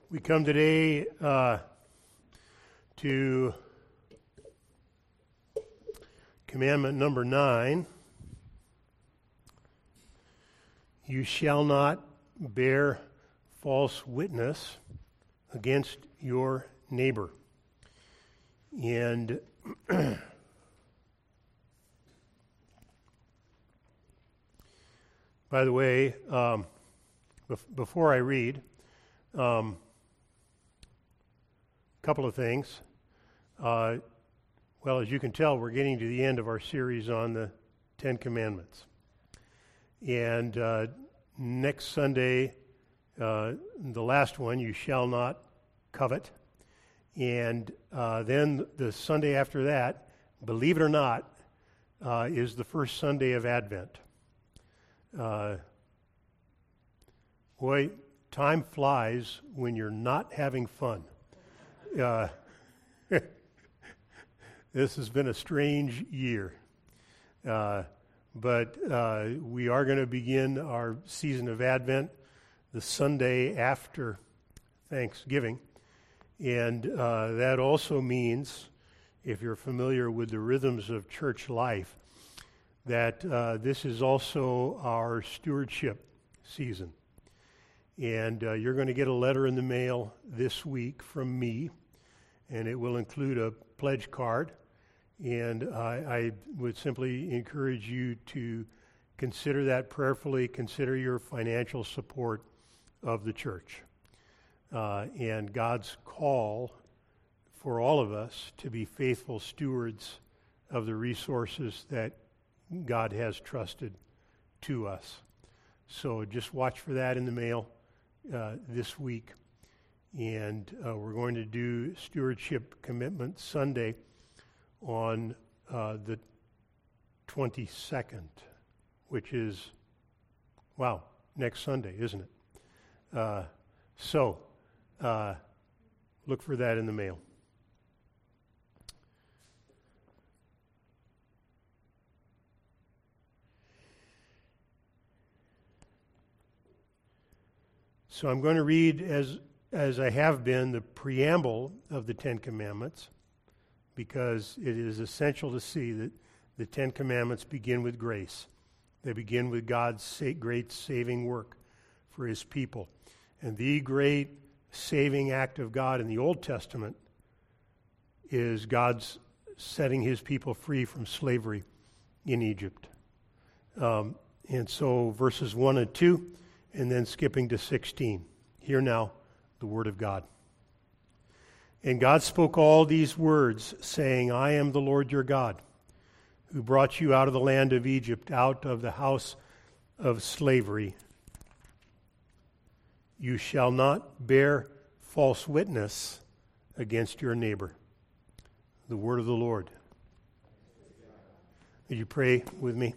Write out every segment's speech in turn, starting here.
We come today to commandment number 9. You shall not bear false witness against your neighbor. And by the way, before I read, couple of things. Well, as you can tell, we're getting to the end of our series on the Ten Commandments. And next Sunday, the last one, you shall not covet. And then the Sunday after that, believe it or not, is the first Sunday of Advent. Boy, time flies when you're not having fun. This has been a strange year. But we are going to begin our season of Advent the Sunday after Thanksgiving. And that also means, if you're familiar with the rhythms of church life, that this is also our stewardship season. And you're going to get a letter in the mail this week from me, and it will include a pledge card. And I would simply encourage you to consider that prayerfully, consider your financial support of the church. And God's call for all of us to be faithful stewards of the resources that God has trusted to us. So just watch for that in the mail this week. And we're going to do Stewardship Commitment Sunday on the 22nd, which is, wow, next Sunday, isn't it? So look for that in the mail. So I'm going to read, as I have been, the preamble of the Ten Commandments, because it is essential to see that the Ten Commandments begin with grace. They begin with God's great saving work for His people. And the great saving act of God in the Old Testament is God's setting His people free from slavery in Egypt. And so verses 1 and 2, and then skipping to 16. Hear now the word of God. And God spoke all these words, saying, I am the Lord your God, who brought you out of the land of Egypt, out of the house of slavery. You shall not bear false witness against your neighbor. The word of the Lord. Would you pray with me?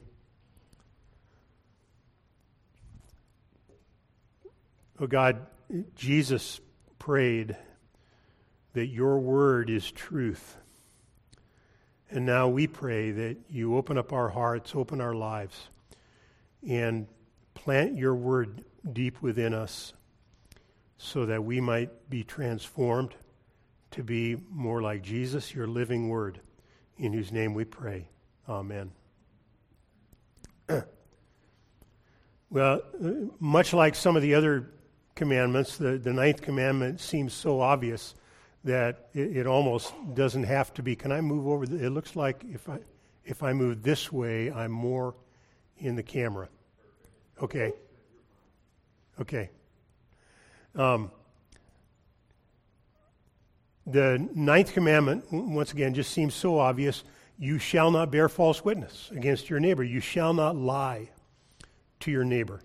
Oh God, Jesus prayed that your word is truth. And now we pray that you open up our hearts, open our lives, and plant your word deep within us so that we might be transformed to be more like Jesus, your living word, in whose name we pray. Amen. Well, much like some of the other commandments, the ninth commandment seems so obvious that it almost doesn't have to be. Can I move over? It looks like if I move this way, I'm more in the camera. Okay. The ninth commandment, once again, just seems so obvious. You shall not bear false witness against your neighbor. You shall not lie to your neighbor.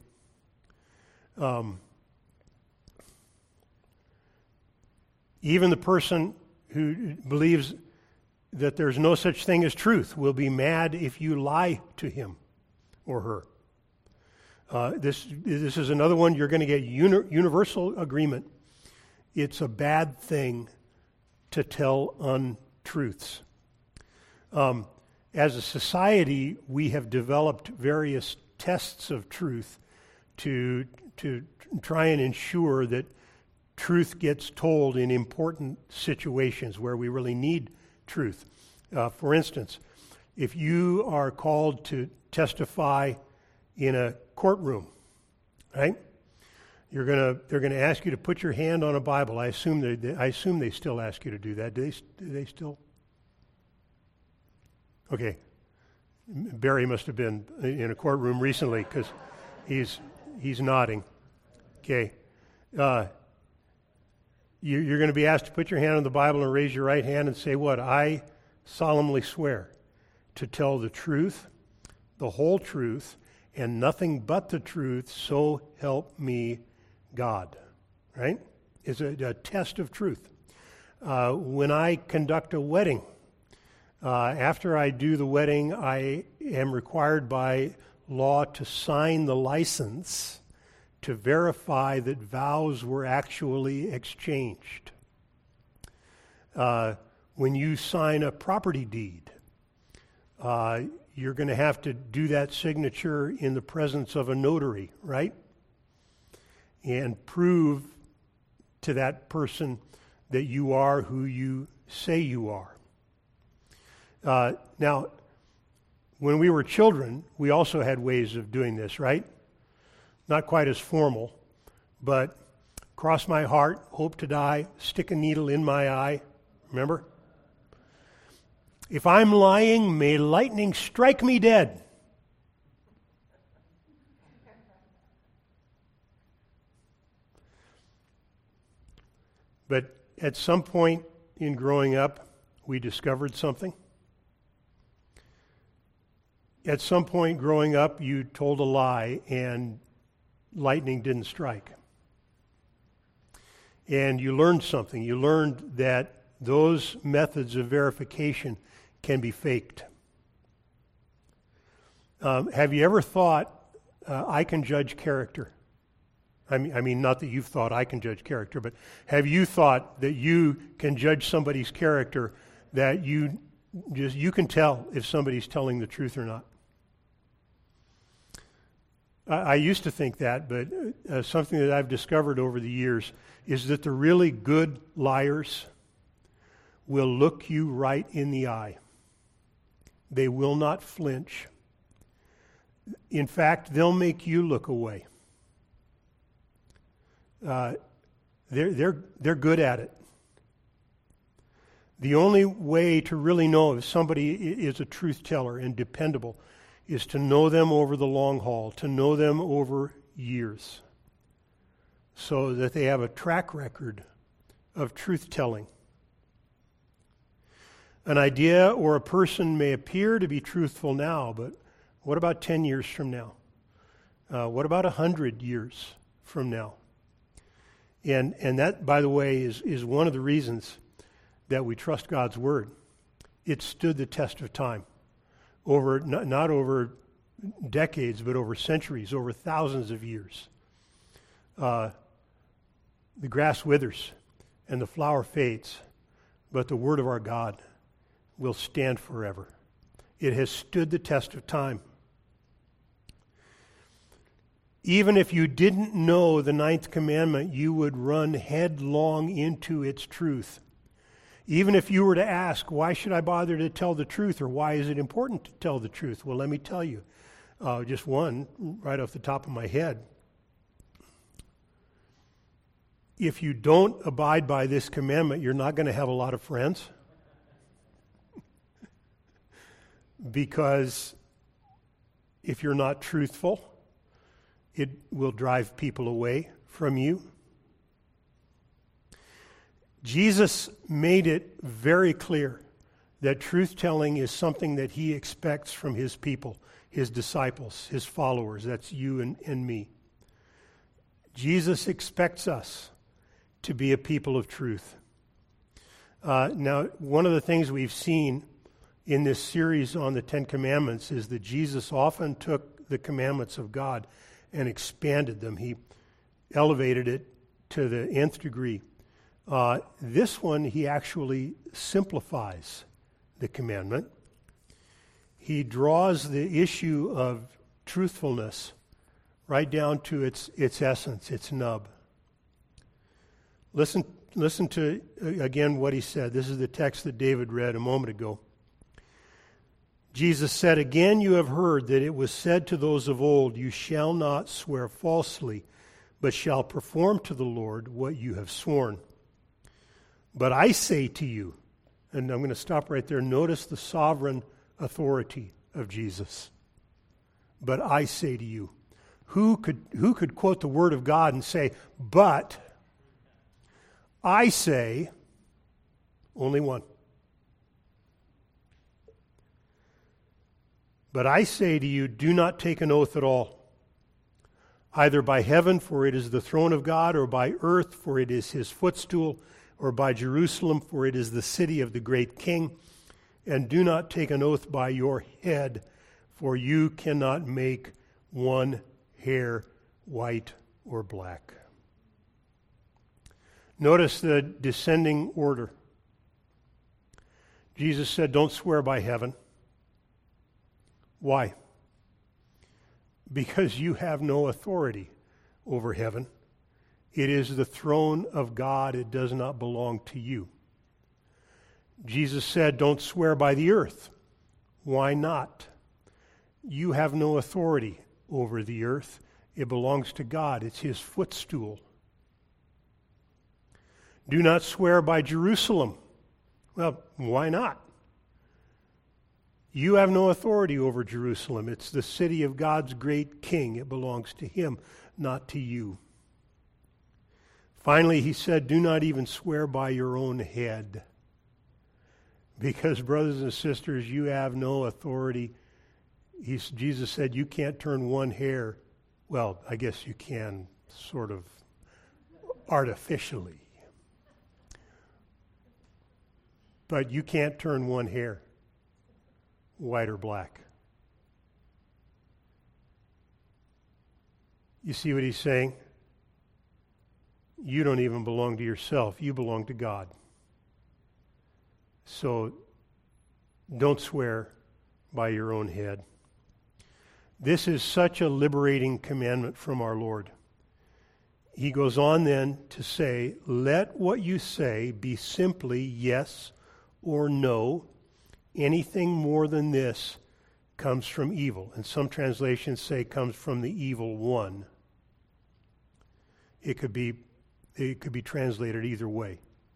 Even the person who believes that there's no such thing as truth will be mad if you lie to him or her. This is another one you're going to get universal agreement. It's a bad thing to tell untruths. As a society, we have developed various tests of truth to try and ensure that truth gets told in important situations where we really need truth. For instance, if you are called to testify in a courtroom, right? They're going to ask you to put your hand on a Bible. I assume they still ask you to do that. Do they still? Okay. Barry must have been in a courtroom recently because he's nodding. Okay. You're going to be asked to put your hand on the Bible and raise your right hand and say what? I solemnly swear to tell the truth, the whole truth, and nothing but the truth, so help me God. Right? It's a test of truth. When I conduct a wedding, after I do the wedding, I am required by law to sign the license to verify that vows were actually exchanged. When you sign a property deed, you're going to have to do that signature in the presence of a notary, right? And prove to that person that you are who you say you are. Now, when we were children, we also had ways of doing this, right? Not quite as formal, but cross my heart, hope to die, stick a needle in my eye. Remember? If I'm lying, may lightning strike me dead. But at some point in growing up, we discovered something. At some point growing up, you told a lie and lightning didn't strike. And you learned something. You learned that those methods of verification can be faked. Have you ever thought, I can judge character? I mean, not that you've thought I can judge character, but have you thought that you can judge somebody's character, that you can tell if somebody's telling the truth or not? I used to think that, but something that I've discovered over the years is that the really good liars will look you right in the eye. They will not flinch. In fact, they'll make you look away. They're good at it. The only way to really know if somebody is a truth teller and dependable is to know them over the long haul, to know them over years, so that they have a track record of truth telling. An idea or a person may appear to be truthful now, but what about 10 years from now? What about 100 years from now? And that, by the way, is one of the reasons that we trust God's Word. It stood the test of time. Over not over decades, but over centuries, over thousands of years. The grass withers and the flower fades, but the Word of our God will stand forever. It has stood the test of time. Even if you didn't know the ninth commandment, you would run headlong into its truth. Even if you were to ask, why should I bother to tell the truth, or why is it important to tell the truth? Well, let me tell you, just one right off the top of my head. If you don't abide by this commandment, you're not going to have a lot of friends. Because if you're not truthful, it will drive people away from you. Jesus made it very clear that truth-telling is something that he expects from his people, his disciples, his followers. That's you and me. Jesus expects us to be a people of truth. Now, one of the things we've seen in this series on the Ten Commandments is that Jesus often took the commandments of God and expanded them. He elevated it to the nth degree. This one, he actually simplifies the commandment. He draws the issue of truthfulness right down to its essence, its nub. Listen to, again, what he said. This is the text that David read a moment ago. Jesus said, "Again you have heard that it was said to those of old, 'You shall not swear falsely, but shall perform to the Lord what you have sworn.' But I say to you," and I'm going to stop right there. Notice the sovereign authority of Jesus. "But I say to you." Who could quote the Word of God and say, "But I say," only one. "But I say to you, do not take an oath at all, either by heaven, for it is the throne of God, or by earth, for it is his footstool, or by Jerusalem, for it is the city of the great king. And do not take an oath by your head, for you cannot make one hair white or black." Notice the descending order. Jesus said, don't swear by heaven. Why? Because you have no authority over heaven. It is the throne of God. It does not belong to you. Jesus said, don't swear by the earth. Why not? You have no authority over the earth. It belongs to God. It's his footstool. Do not swear by Jerusalem. Well, why not? You have no authority over Jerusalem. It's the city of God's great king. It belongs to him, not to you. Finally, he said, do not even swear by your own head. Because, brothers and sisters, you have no authority. Jesus said you can't turn one hair. Well, I guess you can sort of artificially. But you can't turn one hair white or black. You see what he's saying? You don't even belong to yourself. You belong to God. So don't swear by your own head. This is such a liberating commandment from our Lord. He goes on then to say, let what you say be simply yes or no. Anything more than this comes from evil. And some translations say comes from the evil one. It could be translated either way.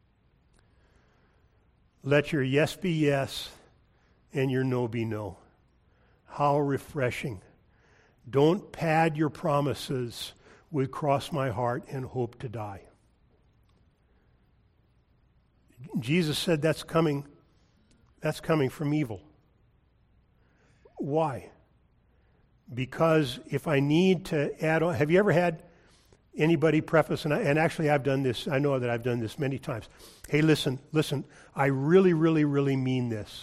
Let your yes be yes and your no be no. How refreshing. Don't pad your promises with cross my heart and hope to die. Jesus said that's coming from evil. Why? Because if I need to add on, have you ever had anybody preface, and actually I've done this, I know that I've done this many times. Hey, listen, I really, really, really mean this.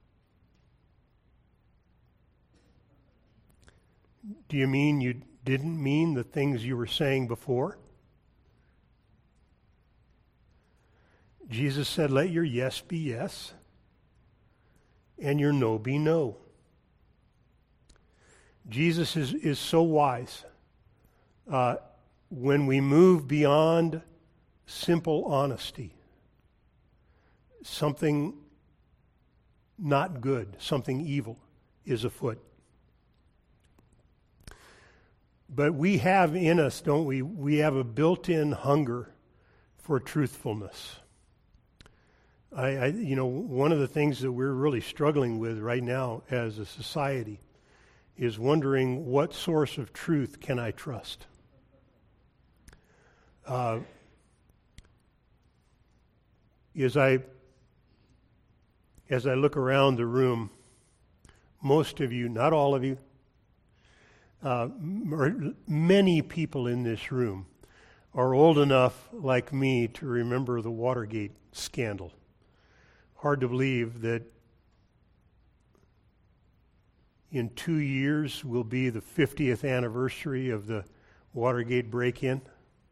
Do you mean you didn't mean the things you were saying before? Jesus said, let your yes be yes and your no be no. Jesus is so wise. When we move beyond simple honesty, something not good, something evil is afoot. But we have in us, don't we? We have a built-in hunger for truthfulness. One of the things that we're really struggling with right now as a society is wondering what source of truth can I trust? As I look around the room, most of you, not all of you, many people in this room are old enough, like me, to remember the Watergate scandal. Hard to believe that in 2 years will be the 50th anniversary of the Watergate break-in.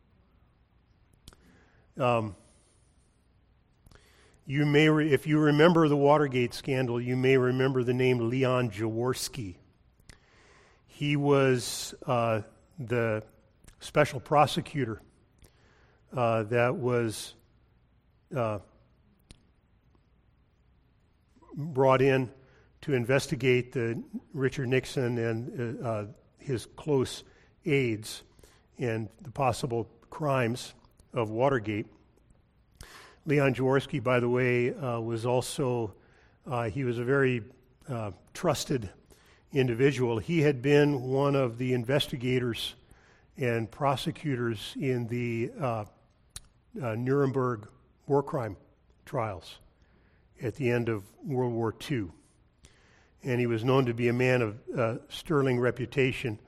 You may, if you remember the Watergate scandal, you may remember the name Leon Jaworski. He was the special prosecutor that was brought in to investigate Richard Nixon and his close aides and the possible crimes of Watergate. Leon Jaworski, by the way, was also, he was a very trusted individual. He had been one of the investigators and prosecutors in the Nuremberg war crime trials at the end of World War II. And he was known to be a man of sterling reputation.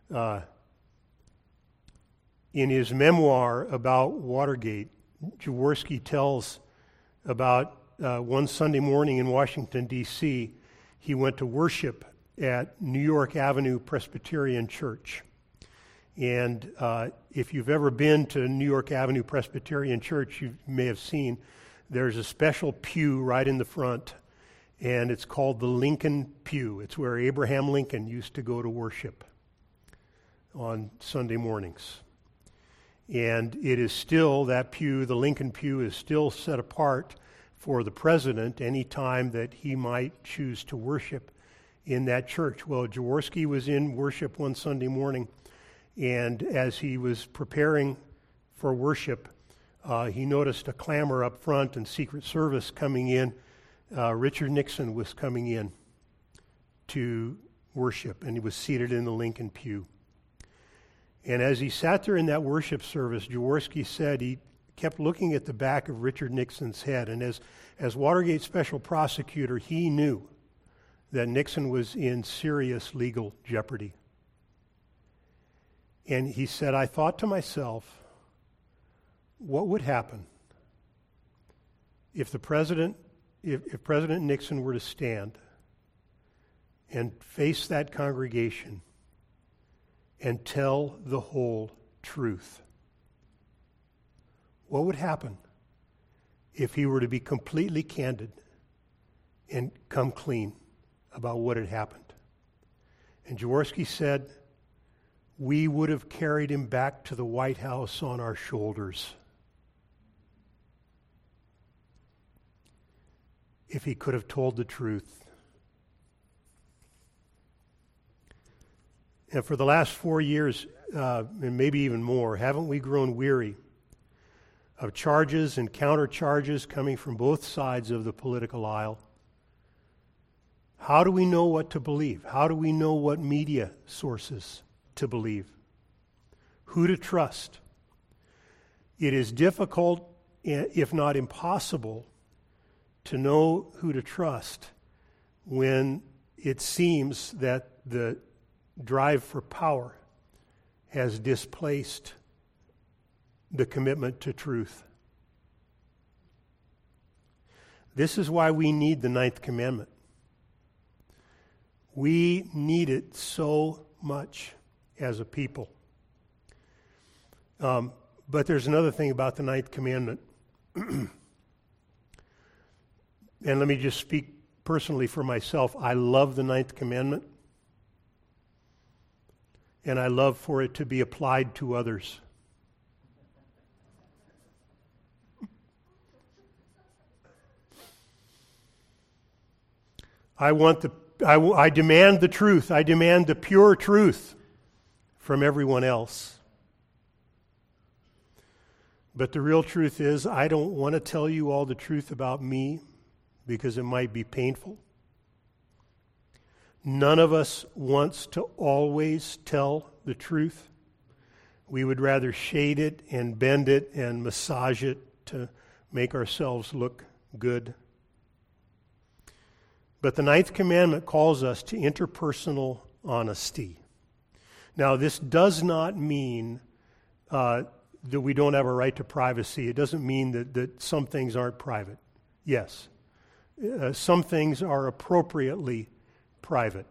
In his memoir about Watergate, Jaworski tells about one Sunday morning in Washington, D.C., he went to worship at New York Avenue Presbyterian Church. And if you've ever been to New York Avenue Presbyterian Church, you may have seen there's a special pew right in the front, and it's called the Lincoln Pew. It's where Abraham Lincoln used to go to worship on Sunday mornings. And it is still, that pew, the Lincoln Pew, is still set apart for the president any time that he might choose to worship in that church. Well, Jaworski was in worship one Sunday morning, and as he was preparing for worship, he noticed a clamor up front and Secret Service coming in. Richard Nixon was coming in to worship, and he was seated in the Lincoln Pew. And as he sat there in that worship service, Jaworski said he kept looking at the back of Richard Nixon's head. And as Watergate special prosecutor, he knew that Nixon was in serious legal jeopardy. And he said, I thought to myself, what would happen if President Nixon were to stand and face that congregation and tell the whole truth? What would happen if he were to be completely candid and come clean about what had happened? And Jaworski said, we would have carried him back to the White House on our shoulders if he could have told the truth. And for the last 4 years, and maybe even more, haven't we grown weary of charges and countercharges coming from both sides of the political aisle? How do we know what to believe? How do we know what media sources to believe? Who to trust? It is difficult, if not impossible, to know who to trust when it seems that the drive for power has displaced the commitment to truth. This is why we need the Ninth Commandment. We need it so much as a people. But there's another thing about the Ninth Commandment. And let me just speak personally for myself. I love the Ninth Commandment. And I love for it to be applied to others. I demand the truth. I demand the pure truth from everyone else. But the real truth is, I don't want to tell you all the truth about me because it might be painful. None of us wants to always tell the truth. We would rather shade it and bend it and massage it to make ourselves look good. But the Ninth Commandment calls us to interpersonal honesty. Now, this does not mean that we don't have a right to privacy. It doesn't mean that some things aren't private. Yes, some things are appropriately private.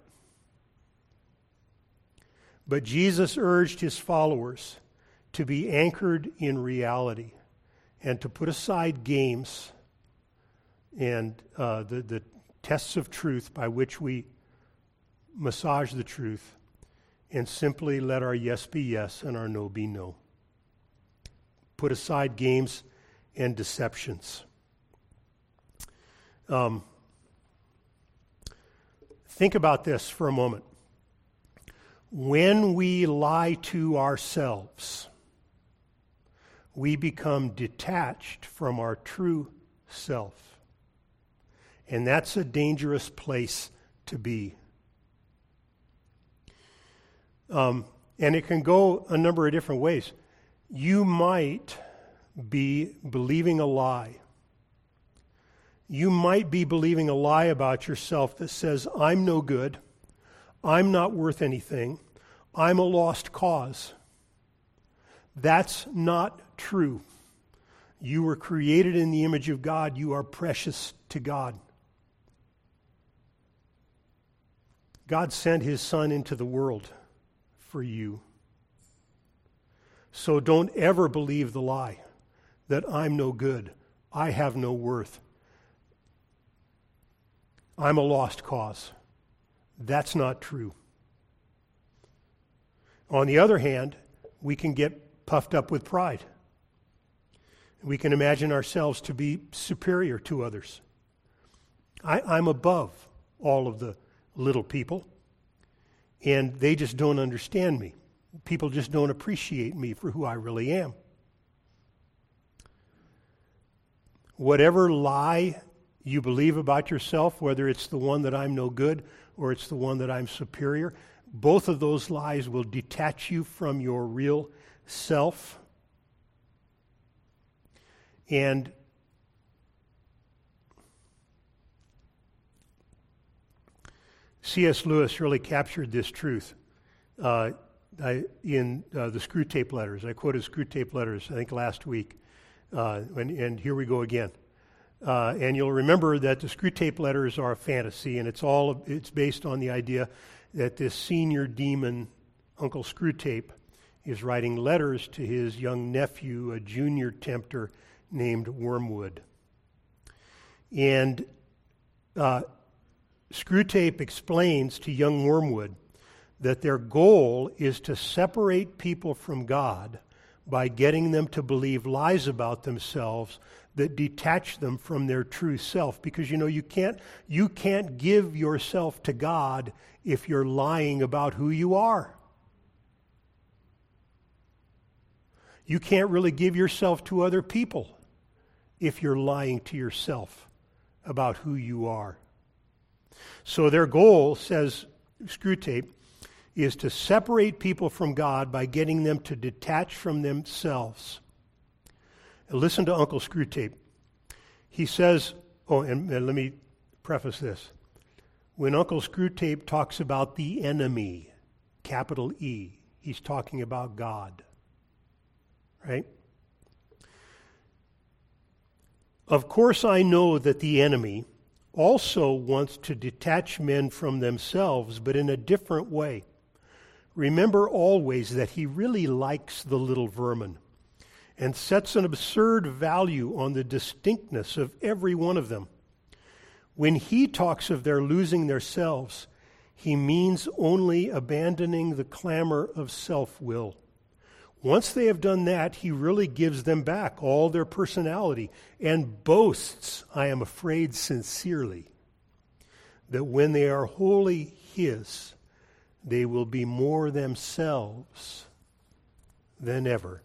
But Jesus urged his followers to be anchored in reality and to put aside games and the tests of truth by which we massage the truth and simply let our yes be yes and our no be no. put aside games and deceptions. Think about this for a moment. When we lie to ourselves, we become detached from our true self. And that's a dangerous place to be. And it can go a number of different ways. You might be believing a lie. You might be believing a lie about yourself that says, I'm no good, I'm not worth anything, I'm a lost cause. That's not true. You were created in the image of God. You are precious to God. God sent His Son into the world for you. So don't ever believe the lie that I'm no good, I have no worth, I'm a lost cause. That's not true. On the other hand, we can get puffed up with pride. We can imagine ourselves to be superior to others. I'm above all of the little people, and they just don't understand me. People just don't appreciate me for who I really am. Whatever lie you believe about yourself, whether it's the one that I'm no good or it's the one that I'm superior, both of those lies will detach you from your real self. And C.S. Lewis really captured this truth in the Screwtape Letters. I quoted Screwtape Letters, I think, last week. And here we go again. And you'll remember that the Screwtape Letters are a fantasy, and it's based on the idea that this senior demon, Uncle Screwtape, is writing letters to his young nephew, a junior tempter named Wormwood. And Screwtape explains to young Wormwood that their goal is to separate people from God by getting them to believe lies about themselves that detach them from their true self. Because you can't give yourself to God if you're lying about who you are. You can't really give yourself to other people if you're lying to yourself about who you are. So their goal, says Screwtape, is to separate people from God by getting them to detach from themselves. Listen to Uncle Screwtape. He says, and let me preface this. When Uncle Screwtape talks about the enemy, capital E, he's talking about God. Right? Of course, I know that the enemy also wants to detach men from themselves, but in a different way. Remember always that he really likes the little vermin and sets an absurd value on the distinctness of every one of them. When he talks of their losing their selves, he means only abandoning the clamor of self-will. Once they have done that, he really gives them back all their personality and boasts, I am afraid sincerely, that when they are wholly his, they will be more themselves than ever.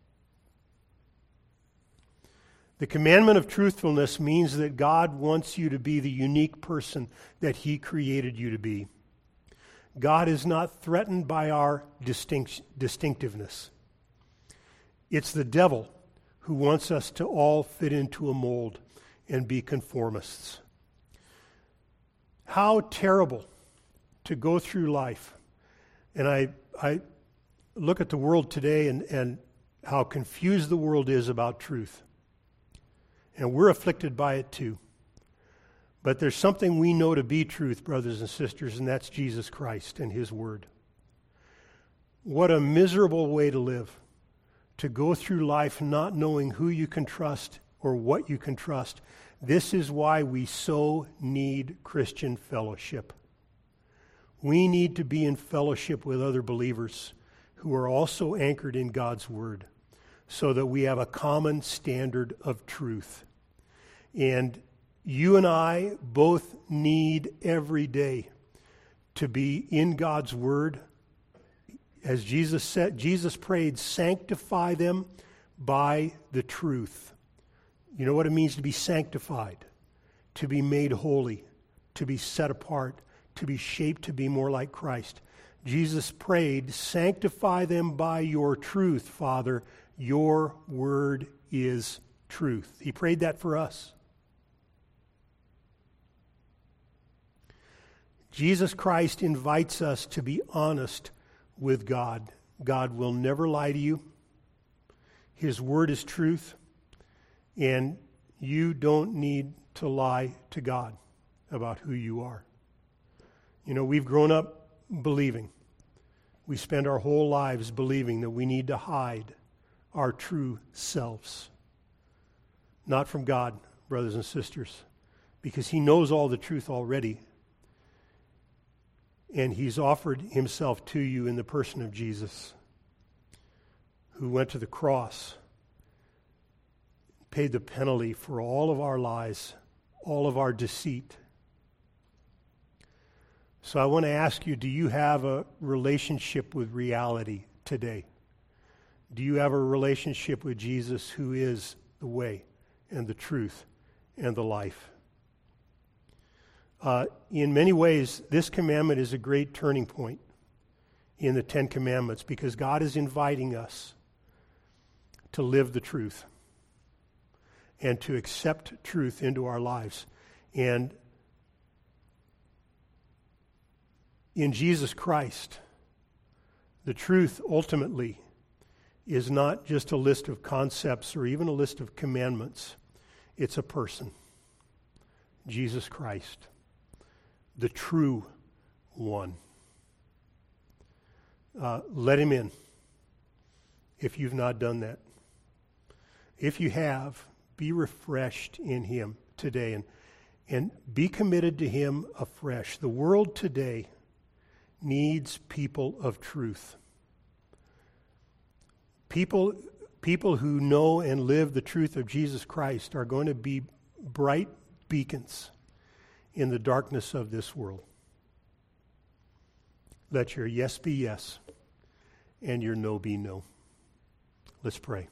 The commandment of truthfulness means that God wants you to be the unique person that He created you to be. God is not threatened by our distinctiveness. It's the devil who wants us to all fit into a mold and be conformists. How terrible to go through life. And I look at the world today and how confused the world is about truth. And we're afflicted by it too. But there's something we know to be truth, brothers and sisters, and that's Jesus Christ and His Word. What a miserable way to live, to go through life not knowing who you can trust or what you can trust. This is why we so need Christian fellowship. We need to be in fellowship with other believers who are also anchored in God's Word, so that we have a common standard of truth. And you and I both need every day to be in God's Word. As Jesus said, Jesus prayed, sanctify them by the truth. You know what it means to be sanctified, to be made holy, to be set apart, to be shaped to be more like Christ. Jesus prayed, sanctify them by your truth, Father. Your word is truth. He prayed that for us. Jesus Christ invites us to be honest with God. God will never lie to you. His word is truth, and you don't need to lie to God about who you are. You know, we've grown up believing. We spend our whole lives believing that we need to hide our true selves. Not from God, brothers and sisters, because He knows all the truth already. And He's offered Himself to you in the person of Jesus, who went to the cross, paid the penalty for all of our lies, all of our deceit. So I want to ask you, do you have a relationship with reality today? Do you have a relationship with Jesus, who is the way and the truth and the life? In many ways, this commandment is a great turning point in the Ten Commandments, because God is inviting us to live the truth and to accept truth into our lives. And in Jesus Christ, the truth ultimately is not just a list of concepts or even a list of commandments. It's a person, Jesus Christ, the true one. Let Him in if you've not done that. If you have, be refreshed in Him today and be committed to Him afresh. The world today needs people of truth. People who know and live the truth of Jesus Christ are going to be bright beacons in the darkness of this world. Let your yes be yes and your no be no. Let's pray.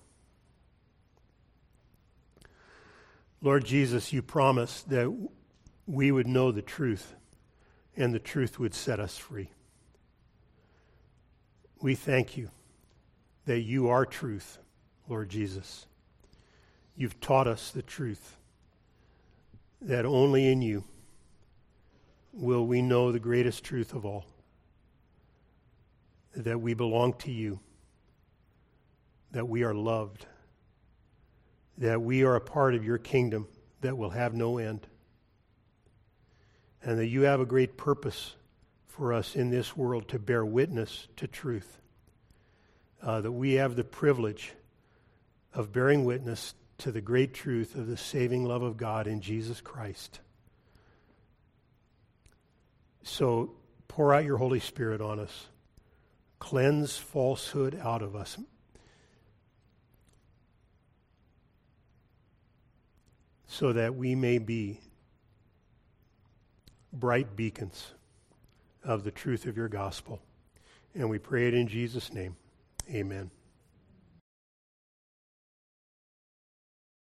Lord Jesus, you promised that we would know the truth and the truth would set us free. We thank you that you are truth, Lord Jesus. You've taught us the truth, that only in you will we know the greatest truth of all, that we belong to you, that we are loved, that we are a part of your kingdom that will have no end, and that you have a great purpose for us in this world to bear witness to truth, that we have the privilege of bearing witness to the great truth of the saving love of God in Jesus Christ. So pour out your Holy Spirit on us. Cleanse falsehood out of us. So that we may be bright beacons of the truth of your gospel. And we pray it in Jesus' name. Amen.